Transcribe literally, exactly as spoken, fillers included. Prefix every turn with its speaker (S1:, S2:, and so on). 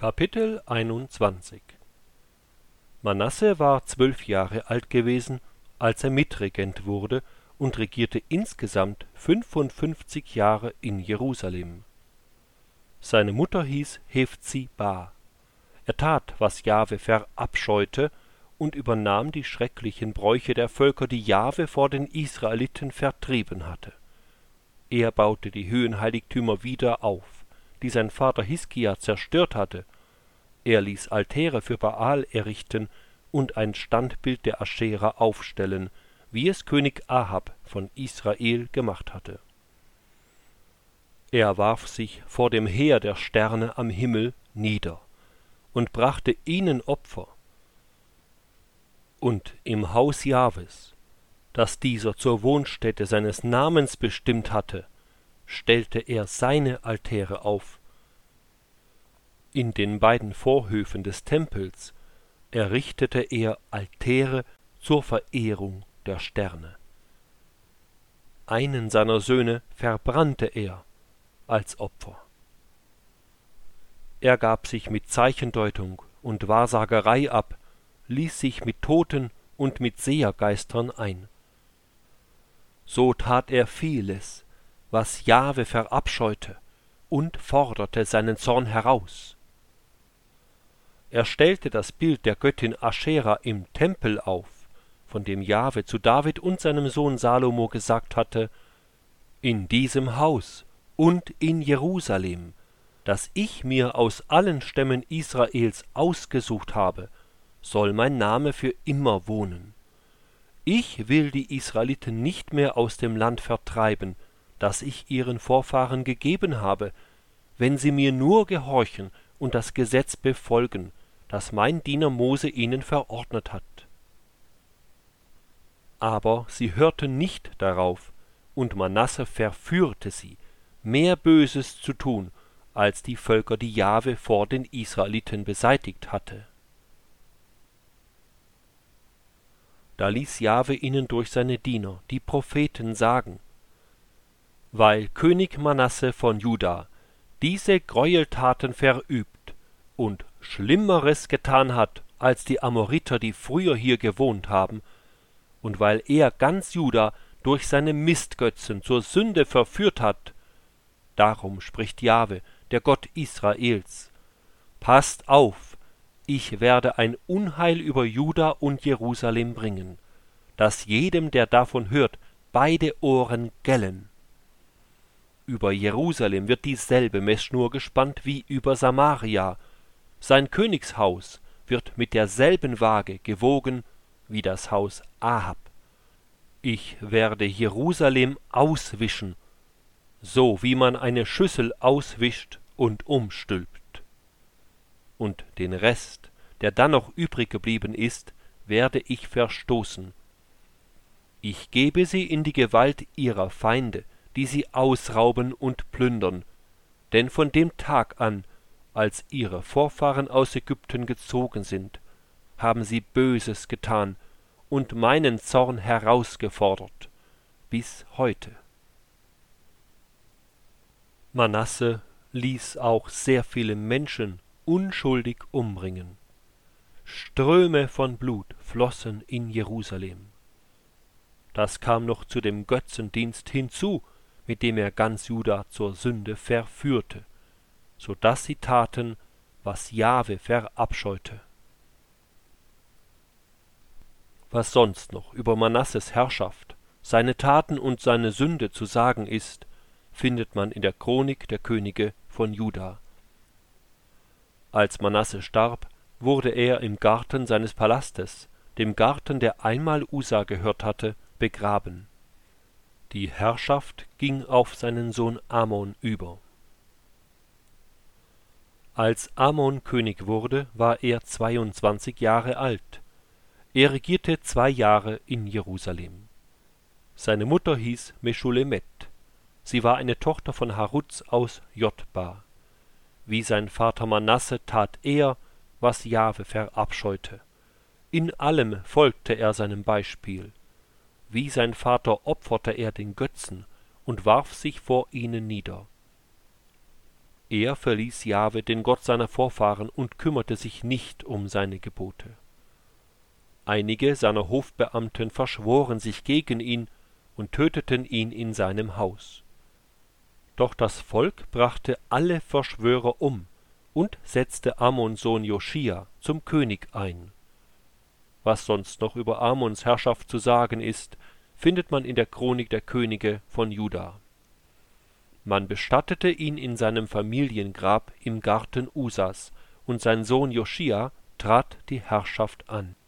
S1: Kapitel einundzwanzig. Manasse war zwölf Jahre alt gewesen, als er Mitregent wurde, und regierte insgesamt fünfundfünfzig Jahre in Jerusalem. Seine Mutter hieß Hephzibah. Er tat, was Jahwe verabscheute, und übernahm die schrecklichen Bräuche der Völker, die Jahwe vor den Israeliten vertrieben hatte. Er baute die Höhenheiligtümer wieder auf, die sein Vater Hiskia zerstört hatte. Er ließ Altäre für Baal errichten und ein Standbild der Aschera aufstellen, wie es König Ahab von Israel gemacht hatte. Er warf sich vor dem Heer der Sterne am Himmel nieder und brachte ihnen Opfer. Und im Haus Jahwes, das dieser zur Wohnstätte seines Namens bestimmt hatte, stellte er seine Altäre auf. In den beiden Vorhöfen des Tempels errichtete er Altäre zur Verehrung der Sterne. Einen seiner Söhne verbrannte er als Opfer. Er gab sich mit Zeichendeutung und Wahrsagerei ab, ließ sich mit Toten und mit Sehergeistern ein. So tat er vieles, was Jahwe verabscheute, und forderte seinen Zorn heraus. Er stellte das Bild der Göttin Aschera im Tempel auf, von dem Jahwe zu David und seinem Sohn Salomo gesagt hatte: In diesem Haus und in Jerusalem, das ich mir aus allen Stämmen Israels ausgesucht habe, soll mein Name für immer wohnen. Ich will die Israeliten nicht mehr aus dem Land vertreiben, das ich ihren Vorfahren gegeben habe, wenn sie mir nur gehorchen und das Gesetz befolgen, das mein Diener Mose ihnen verordnet hat. Aber sie hörten nicht darauf, und Manasse verführte sie, mehr Böses zu tun, als die Völker, die Jahwe vor den Israeliten beseitigt hatte. Da ließ Jahwe ihnen durch seine Diener, die Propheten, sagen: Weil König Manasse von Juda diese Gräueltaten verübt und Schlimmeres getan hat als die Amoriter, die früher hier gewohnt haben, und weil er ganz Juda durch seine Mistgötzen zur Sünde verführt hat, darum spricht Jahwe, der Gott Israels: Passt auf, ich werde ein Unheil über Juda und Jerusalem bringen, dass jedem, der davon hört, beide Ohren gellen. Über Jerusalem wird dieselbe Messschnur gespannt wie über Samaria. Sein Königshaus wird mit derselben Waage gewogen wie das Haus Ahab. Ich werde Jerusalem auswischen, so wie man eine Schüssel auswischt und umstülpt. Und den Rest, der dann noch übrig geblieben ist, werde ich verstoßen. Ich gebe sie in die Gewalt ihrer Feinde, die sie ausrauben und plündern, denn von dem Tag an, als ihre Vorfahren aus Ägypten gezogen sind, haben sie Böses getan und meinen Zorn herausgefordert, bis heute. Manasse ließ auch sehr viele Menschen unschuldig umbringen. Ströme von Blut flossen in Jerusalem. Das kam noch zu dem Götzendienst hinzu, mit dem er ganz Juda zur Sünde verführte, so daß sie taten, was Jahwe verabscheute. Was sonst noch über Manasses Herrschaft, seine Taten und seine Sünde zu sagen ist, findet man in der Chronik der Könige von Juda. Als Manasse starb, wurde er im Garten seines Palastes, dem Garten, der einmal Usa gehört hatte, begraben. Die Herrschaft ging auf seinen Sohn Amon über. Als Amon König wurde, war er zweiundzwanzig Jahre alt. Er regierte zwei Jahre in Jerusalem. Seine Mutter hieß Meschulemet. Sie war eine Tochter von Haruz aus Jotba. Wie sein Vater Manasse tat er, was Jahwe verabscheute. In allem folgte er seinem Beispiel. Wie sein Vater opferte er den Götzen und warf sich vor ihnen nieder. Er verließ Jahwe, den Gott seiner Vorfahren, und kümmerte sich nicht um seine Gebote. Einige seiner Hofbeamten verschworen sich gegen ihn und töteten ihn in seinem Haus. Doch das Volk brachte alle Verschwörer um und setzte Amons Sohn Joschia zum König ein. Was sonst noch über Amons Herrschaft zu sagen ist, findet man in der Chronik der Könige von Juda. Man bestattete ihn in seinem Familiengrab im Garten Usas, und sein Sohn Joschia trat die Herrschaft an.